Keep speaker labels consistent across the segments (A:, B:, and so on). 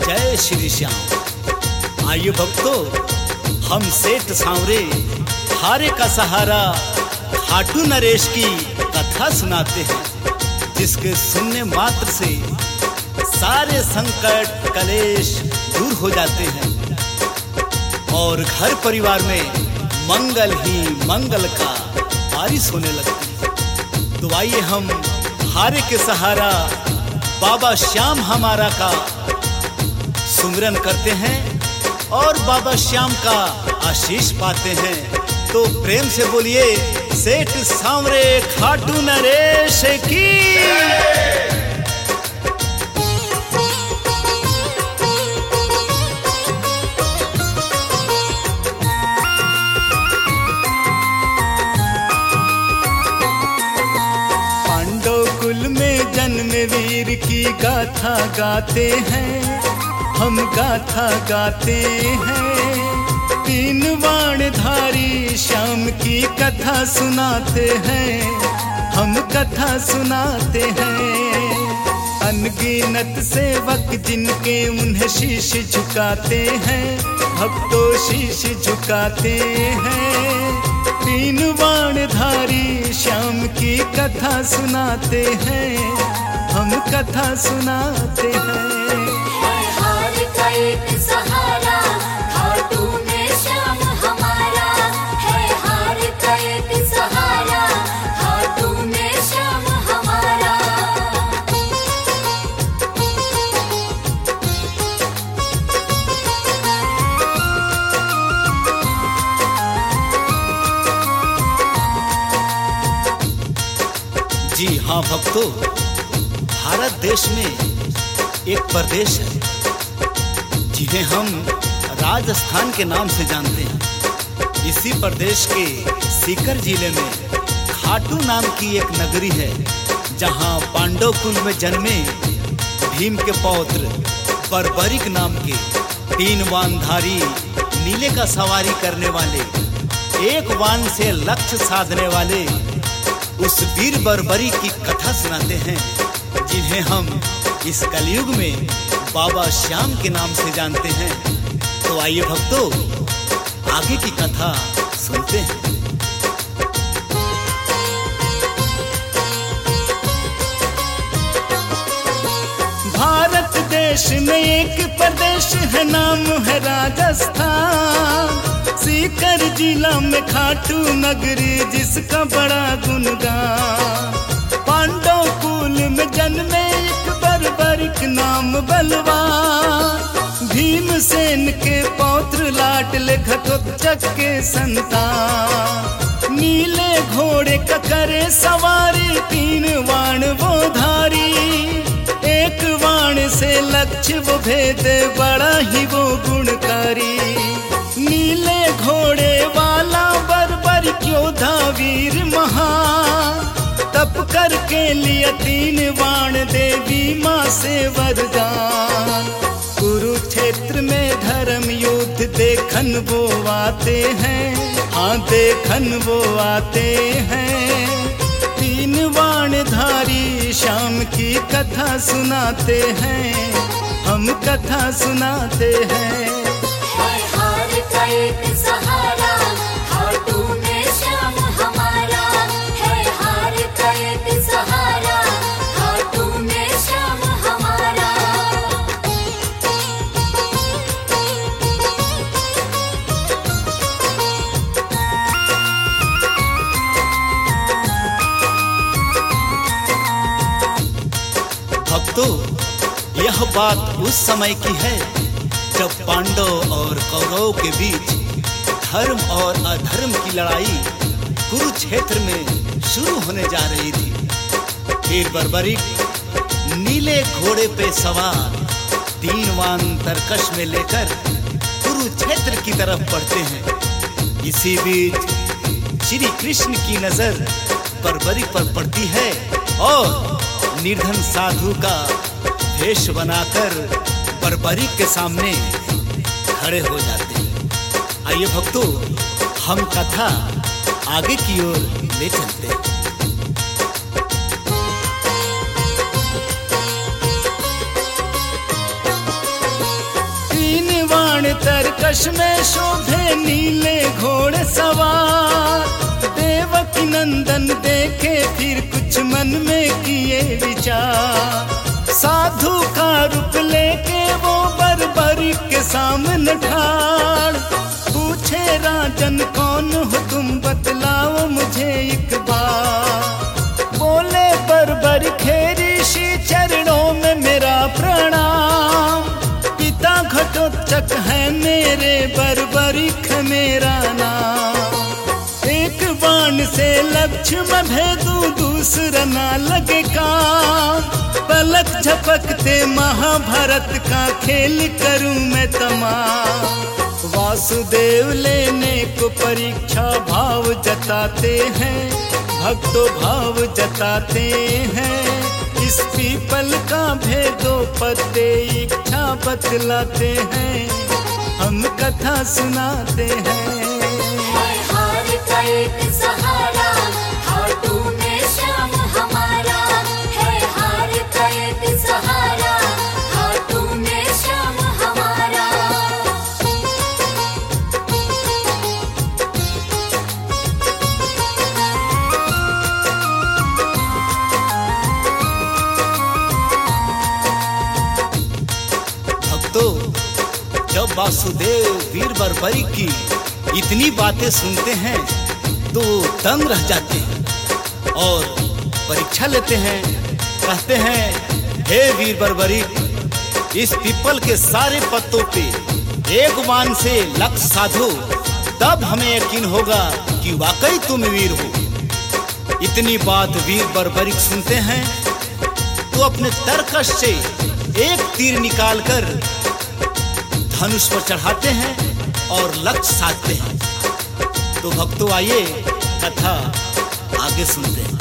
A: जय श्री श्याम। आइए भक्तों, हम सेठ सांवरे हारे का सहारा खाटू नरेश की कथा सुनाते हैं, जिसके सुनने मात्र से सारे संकट कलेश दूर हो जाते हैं और घर परिवार में मंगल ही मंगल का बारिश होने लगती है। तो आइए हम हारे के सहारा बाबा श्याम हमारा का सुमिरन करते हैं और बाबा श्याम का आशीष पाते हैं। तो प्रेम से बोलिए सेठ सांवरे खाटू नरेश की। पांडव कुल में जन्म वीर की गाथा गाते हैं, हम गाथा गाते हैं। तीन वाणधारी श्याम की कथा सुनाते हैं, हम कथा सुनाते हैं। अनगिनत सेवक जिनके उन्हें शीश झुकाते हैं, भक्तों शीश झुकाते हैं। तीन वाणधारी श्याम की कथा सुनाते हैं, हम कथा सुनाते हैं।
B: एक सहारा खाटू में श्याम हमारा है, हार का एक सहारा खाटू में श्याम हमारा।
A: जी हाँ भक्तों, भारत देश में एक प्रदेश है जिन्हें हम राजस्थान के नाम से जानते हैं। इसी प्रदेश के सीकर जिले में खाटू नाम की एक नगरी है, जहां पांडव कुल में जन्मे भीम के पौत्र बर्बरिक नाम के तीन वानधारी नीले का सवारी करने वाले, एक वान से लक्ष्य साधने वाले उस वीर बर्बरिक की कथा सुनाते हैं, जिन्हें हम इस कलयुग में बाबा श्याम के नाम से जानते हैं। तो आइए भक्तों, आगे की कथा सुनते हैं। भारत देश में एक प्रदेश है, नाम है राजस्थान। सीकर जिला में खाटू नगरी जिसका बड़ा गुणगान। पांडव कुल में जन्मे एक बर्बरिक नाम बलवान। भीमसेन के पौत्र लाडले घटोत्कच के संतान। नीले घोड़े का करे सवारी, तीन वाण वो धारी। एक वाण से लक्ष्य वो भेदे, बड़ा ही वो गुणकारी। नीले घोड़े वाला बर्बरिक योद्धा वीर महान। तप करके लिया तीन वाण देवी माँ से वरदान। कुरुक्षेत्र में धर्म युद्ध देखन वो आते हैं, हाँ देखन वो आते हैं। तीन वाणधारी श्याम की कथा सुनाते हैं, हम कथा सुनाते हैं।
B: हार का एक सहारा खाटू में श्याम हमारा है, हार का एक सहारा खाटू में श्याम हमारा।
A: भक्तों, यह बात उस समय की है जब पांडव और कौरव के बीच धर्म और अधर्म की लड़ाई कुरुक्षेत्र में शुरू होने जा रही थी। फिर बर्बरिक नीले घोड़े पे सवार तीन वान तरकश में लेकर कुरुक्षेत्र की तरफ बढ़ते हैं। इसी बीच श्री कृष्ण की नजर बर्बरिक पर पड़ती है और निर्धन साधु का वेश बनाकर बर्बरिक के सामने खड़े हो जाते हैं। आइए भक्तों, हम कथा आगे की ओर ले चलते हैं। तरकश में शोभे नीले घोड़े सवार। देवकी नंदन देखे फिर कुछ मन में किए विचार। साधु का रूप लेके वो बर्बरी के सामने ठाड़। पूछे राजन कौन हो तुम, बतलाओ मुझे एक बार। बोले बर्बर ऋषि चरणों में मेरा प्रणाम। पिता घटोत्कच है मेरे, बर्बरिक मेरा नाम। एक बाण से लक्ष्य में भेदूं, दूसरा ना लगे काम। पलक झपकते महाभारत का खेल करूं मैं तमाम। वासुदेव लेने को परीक्षा भाव जताते हैं, भक्तों भाव जताते हैं। इस पीपल का भेदो पत्ते इच्छा बतलाते हैं, हम कथा सुनाते हैं।
B: हार का एक सहारा, खाटू में श्याम हमारा है। हार का एक सहारा, खाटू में श्याम हमारा।
A: भक्तों, जब वासुदेव वीर बर्बरी की इतनी बातें सुनते हैं तो दंग रह जाते हैं और परीक्षा लेते हैं। कहते हैं, हे वीर बर्बरी, इस पीपल के सारे पत्तों पे एक बाण से लक्ष्य साधो, तब हमें यकीन होगा कि वाकई तुम वीर हो। इतनी बात वीर बर्बरी सुनते हैं तो अपने तरकश से एक तीर निकालकर धनुष पर चढ़ाते हैं और लक्ष्य साधते हैं। तो भक्तों आइए कथा आगे सुनते हैं।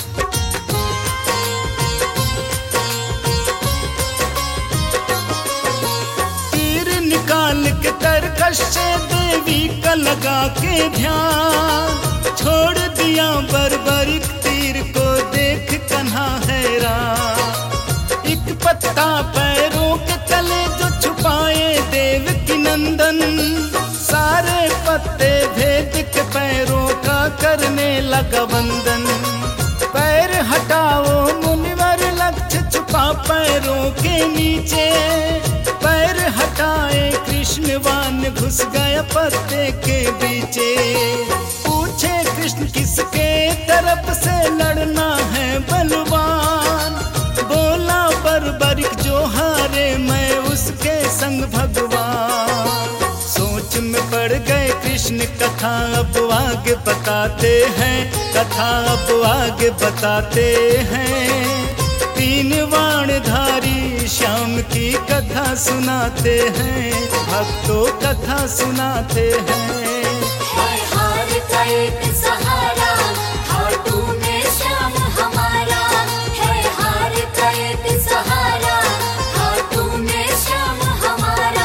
A: तीर निकाल के तरकश से देवी का लगा के ध्यान। छोड़ दिया बर्बरिक तीर को देख कन्हा हैरान। एक पत्ता पैरों के तले जो छुपाए देवकी नंदन। सारे पत्ते भेद के पैरों का करने लगा वंदन। पैर हटाओ मुनिवर, लक्ष्य छुपा पैरों के नीचे। पैर हटाए कृष्ण, बाण घुस गया पत्ते के बीचे। पूछे कृष्ण किसके तरफ से लड़ना है बलवान। बोला बर्बरिक जो हारे, मैं उसके संग भगवान। सोच में पड़ गए कृष्ण, कथा अब आगे बताते हैं। कथा अब आगे बताते हैं। तीन बाणधारी श्याम की कथा सुनाते हैं, भक्तों कथा सुनाते हैं।
B: हार का एक सहारा, खाटू में श्याम हमारा है। हार का एक सहारा, खाटू में श्याम हमारा।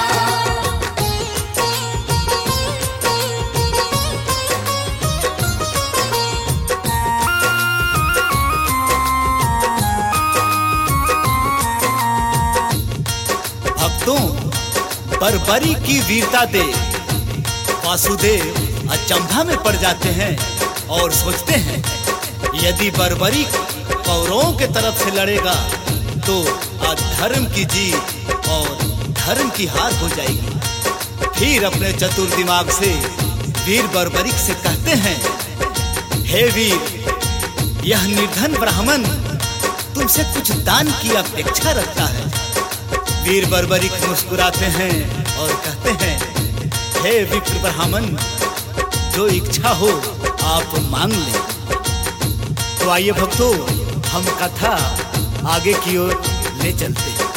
A: भक्तों, बर्बरी की वीरता दे वासुदेव अचंभा में पड़ जाते हैं और सोचते हैं, यदि बर्बरी कौरवों के तरफ से लड़ेगा तो अधर्म की जीत और धर्म की हार हो जाएगी। फिर अपने चतुर दिमाग से वीर बर्बरी से कहते हैं, हे वीर, यह निर्धन ब्राह्मण तुमसे कुछ दान की अपेक्षा रखता है। वीर बर्बरी मुस्कुराते हैं और कहते हैं, हे विप्र ब्राह्मण, जो इच्छा हो आप मांग लें। तो आइए भक्तों, हम कथा आगे की ओर ले चलते हैं।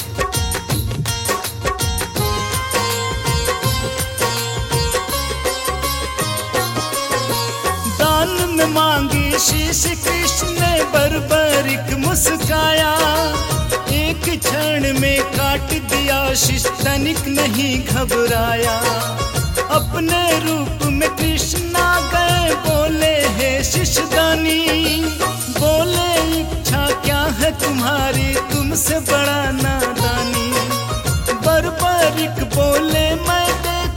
A: दान में मांगी शीश कृष्ण ने, बर्बरिक मुस्काया। एक क्षण में काट दिया शीश, तनिक नहीं घबराया। अपने रूप में कृष्ण आ गए, बोले हे शिशुदानी। बोले इच्छा क्या है तुम्हारी, तुमसे बड़ा नादानी। बर्बरिक बोले मैं दे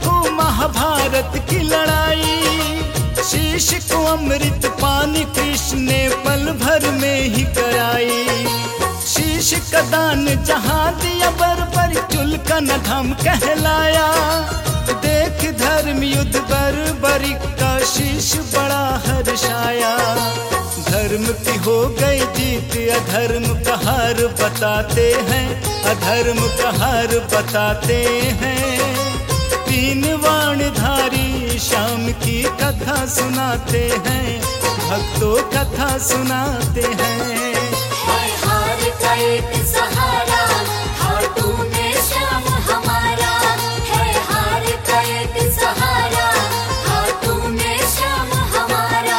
A: महाभारत की लड़ाई, शीश को अमृत पान कृष्ण ने पल भर में ही कराई। शीश का दान जहाँ दिया बर्बर, चुल का न धम कहलाया। देख धर्म युद्ध बर्बरी का शीश बड़ा हर्षाया। धर्म की हो गई जीत, अधर्म का हार बताते हैं, अधर्म का हार बताते हैं। तीन वाणधारी श्याम की कथा सुनाते हैं, भक्तों कथा सुनाते हैं।
B: हार का एक सहारा, खाटू में श्याम हमारा है। हार का एक सहारा, खाटू में श्याम हमारा।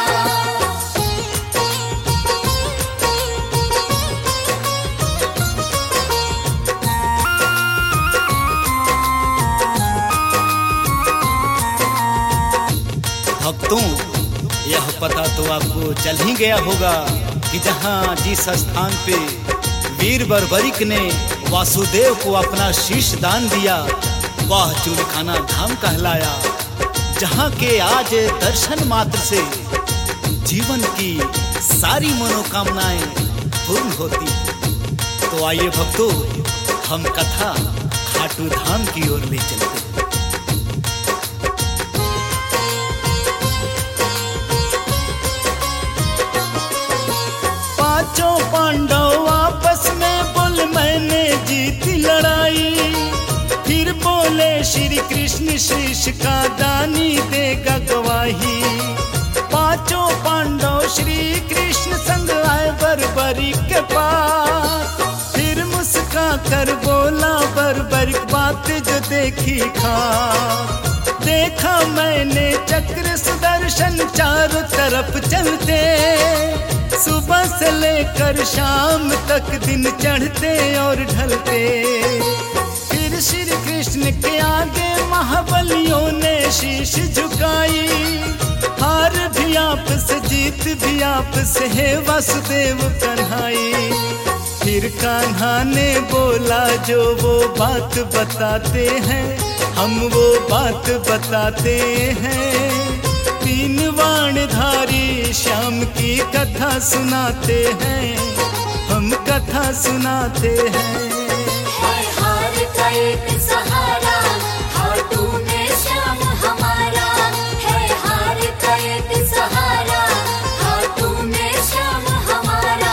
A: भक्तों, यह पता तो आपको चल ही गया होगा कि जहाँ जिस स्थान पे वीर बर्बरिक ने वासुदेव को अपना शीश दान दिया, वह चूलखाना धाम कहलाया। जहाँ के आज दर्शन मात्र से जीवन की सारी मनोकामनाएं पूर्ण होती। तो आइए भक्तों, हम कथा खाटू धाम की ओर ले चलते हैं। पांचों पांडव आपस में बोल, मैंने जीती लड़ाई। फिर बोले श्री कृष्ण, शीश का दानी देगा गवाही। पांचों पांडव श्री कृष्ण संग आए बर्बरी के पास। फिर मुस्का कर बोला बर्बरिक बात जो देखी खा। देखा मैंने चक्र सुदर्शन चारों तरफ चलते, सुबह से लेकर शाम तक दिन चढ़ते और ढलते। फिर श्री कृष्ण के आगे महाबलियों ने शीश झुकाई। हार भी आप से, जीत भी आप से है वासुदेव कन्हाई। फिर कान्हा ने बोला जो वो बात बताते हैं, हम वो बात बताते हैं। तीन वाणधारी श्याम की कथा सुनाते हैं, हम कथा सुनाते हैं।
B: हार का एक सहारा, खाटू में श्याम हमारा है। हार का एक सहारा, खाटू में श्याम हमारा।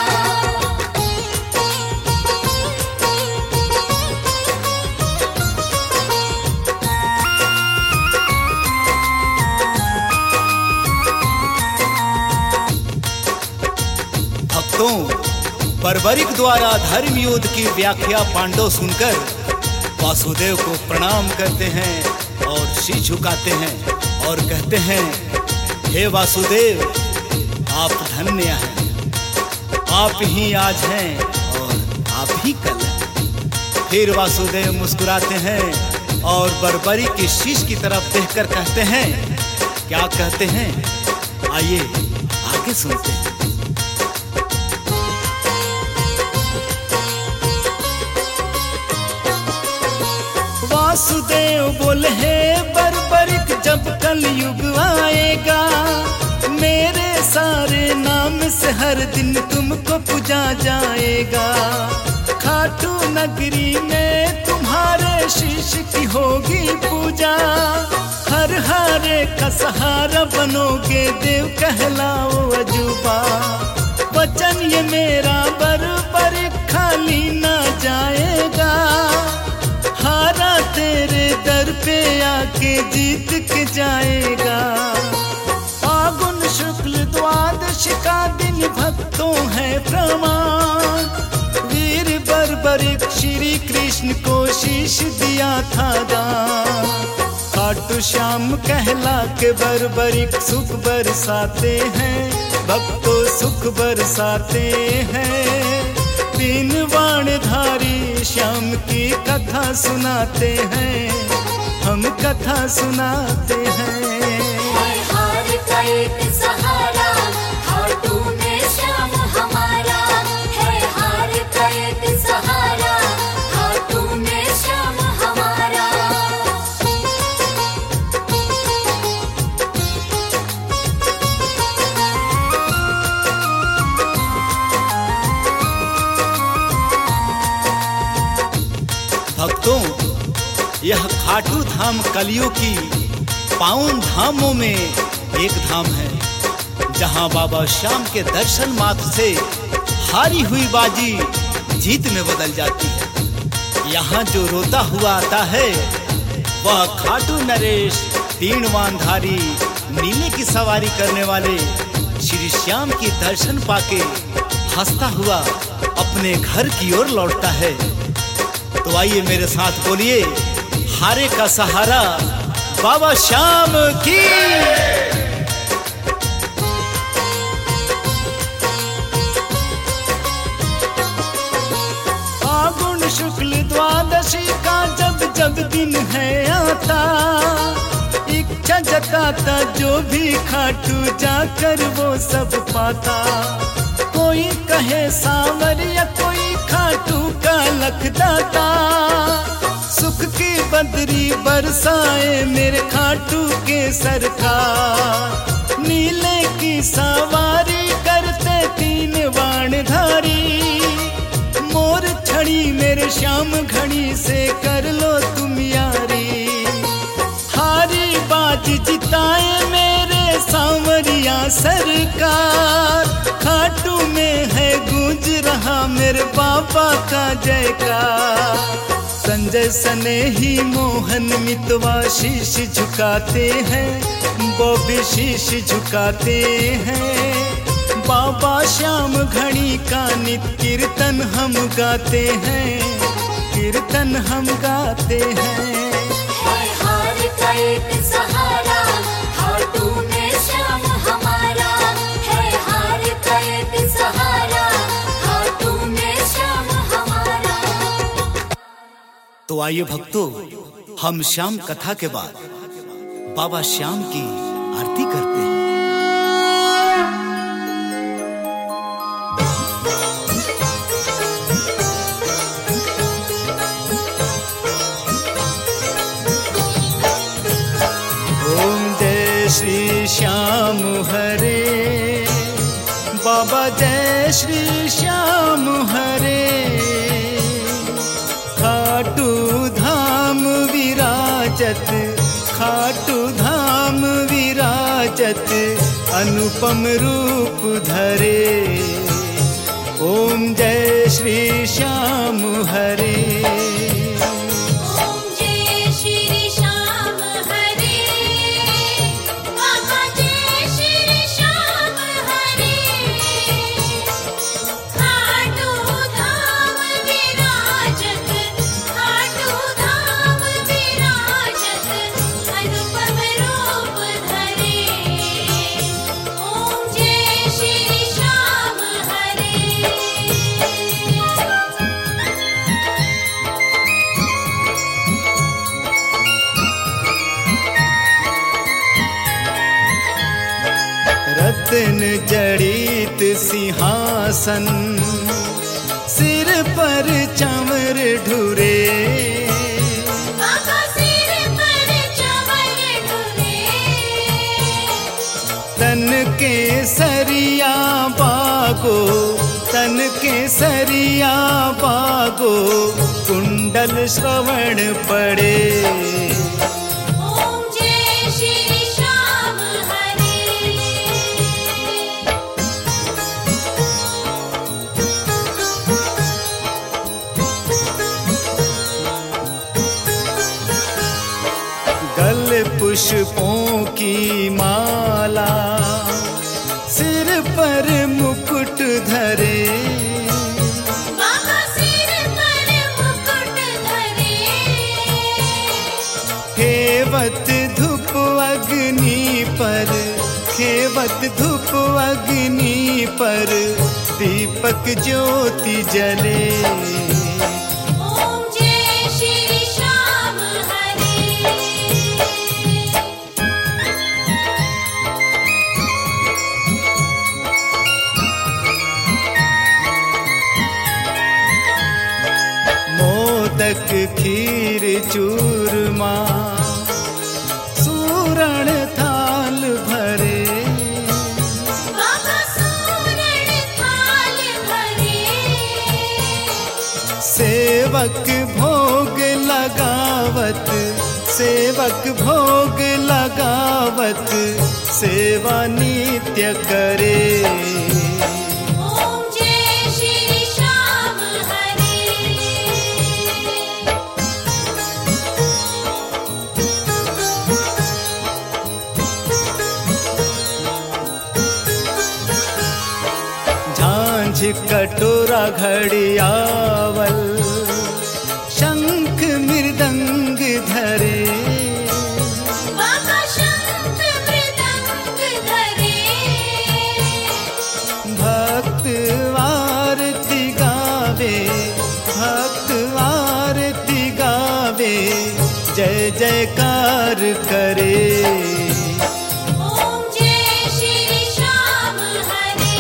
A: भक्तों, बर्बरिक द्वारा धर्म युद्ध की व्याख्या पांडव सुनकर वासुदेव को प्रणाम करते हैं और शीश झुकाते हैं और कहते हैं, हे वासुदेव, आप धन्य हैं। आप ही आज हैं और आप ही कल हैं। फिर वासुदेव मुस्कुराते हैं और बर्बरी की शीश की तरफ देखकर कहते हैं, क्या कहते हैं, आइए आगे सुनते हैं। वासुदेव बोले, हे बर्बरिक, जब कलयुग आएगा, मेरे सारे नाम से हर दिन तुमको पूजा जाएगा। खाटू नगरी में तुम्हारे शीश की होगी पूजा। हर हारे का सहारा बनोगे, देव कहलाओ अजूबा। वचन ये मेरा बर्बरिक खाली ना जाएगा। हारा तेरे दर पे आके जीत के जाएगा। फागुन शुक्ल द्वादश का दिन भक्तों है प्रमाण। वीर बर्बरिक श्री कृष्ण को शीश दिया था दान। खाटू श्याम कहला के बर्बरिक सुख बरसाते हैं, भक्तों सुख बरसाते हैं। तीन वाणधारी श्याम की कथा सुनाते हैं, हम कथा सुनाते हैं।
B: हार का एक सहारा, खाटू में श्याम हमारा है। हार का एक सहारा, खाटू में श्याम हमारा।
A: भक्तों, यह खाटू धाम कलियों की पावन धामों में एक धाम है, जहां बाबा श्याम के दर्शन मात्र से हारी हुई बाजी जीत में बदल जाती है। यहाँ जो रोता हुआ आता है वह खाटू नरेश, तीनवानधारी नीले की सवारी करने वाले श्री श्याम की दर्शन पाके हंसता हुआ अपने घर की ओर लौटता है। तो आइए मेरे साथ बोलिए, हारे का सहारा बाबा श्याम की। फागुन शुक्ल द्वादशी का जब जब दिन है आता, इच्छा जताता जो भी खाटू जाकर वो सब पाता। कोई कहे सांवरिया, कोई खाटू का लखदाता, सुख की बदरी बरसाए मेरे खाटू के सरकार। नीले की सवारी करते तीन बाणधारी, मोर छड़ी मेरे श्याम घड़ी से कर लो तुम यारी। हारी बाज जिताए मेरे सांवरिया सरकार, खाटू में है गूंज रहा मेरे बाबा का जयकार। संजय सने ही मोहन मितवा शीश झुकाते हैं, वो भी शीश झुकाते हैं। बाबा श्याम घड़ी का नित्य कीर्तन हम गाते हैं, कीर्तन हम गाते हैं।
B: हार का एक सहारा खाटू में श्याम हमारा है, हार का एक सहारा खाटू में श्याम हमारा।
A: तो आइए भक्तों, हम श्याम कथा के बाद बाबा श्याम की आरती करते हैं। श्री श्याम हरे, बाबा जय श्री श्याम हरे। खाटू धाम विराजत, खाटू धाम विराजत, अनुपम रूप धरे। ओम जय श्री श्याम हरे। रत्न जड़ित सिंहासन, सिर पर चंवर ढुरे।
B: बाबा सिर पर चंवर ढुरे।
A: तन के सरिया बागो, तन के सरिया बागो, कुंडल श्रवण पड़े। पुष्पों की माला, सिर पर मुकुट धरे।
B: बाबा सिर पर मुकुट धरे।
A: खेवत धूप अग्नि पर, खेवत धूप अग्नि पर, दीपक ज्योति जले। मोदक खीर चूरमा, सूरण थाल भरे।
B: बाबा सूरण थाल भरे।
A: सेवक भोग सेवक भोग लगावत सेवा नित्य करे।
B: ओम जय श्री श्याम हरे।
A: झांझ कटोरा घड़ियावल शंख मृदंग धरे।
B: बाबा शंख मृदंग धरे।
A: भक्त आरती गावे, भक्त आरती गावे, जय जयकार करे।
B: ओम जय श्री श्याम हरे।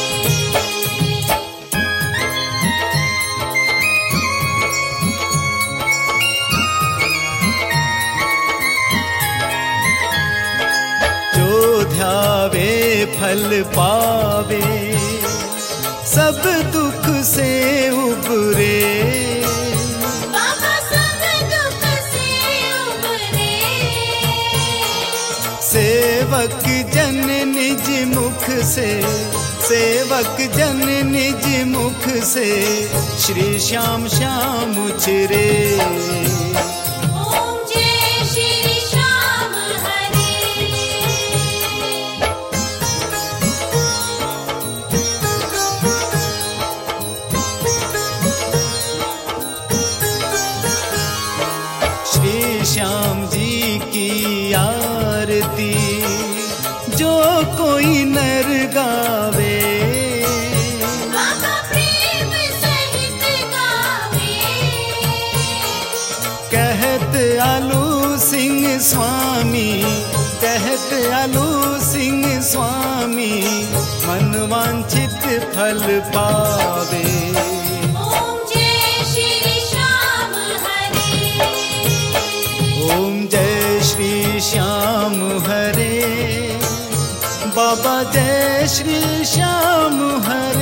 A: जो ध्यावे फल पावे, सब दुख से उबरे।
B: बाबा सब दुख से उबरे।
A: सेवक जन निज मुख से, सेवक जन निज मुख से, श्री श्याम श्याम उचरे।
B: ओम जय श्री श्याम हरे।
A: श्री श्याम जी की आरती जो कोई नर गावे।
B: बाबा प्रेम सहित गावे।
A: कहत आलू सिंह स्वामी, कहत आलू सिंह स्वामी, मन वांछित फल पावे।
B: ओम जय श्री श्याम हरे।
A: ओम जय श्री श्याम हरे। बाबा जय श्री श्याम हरे।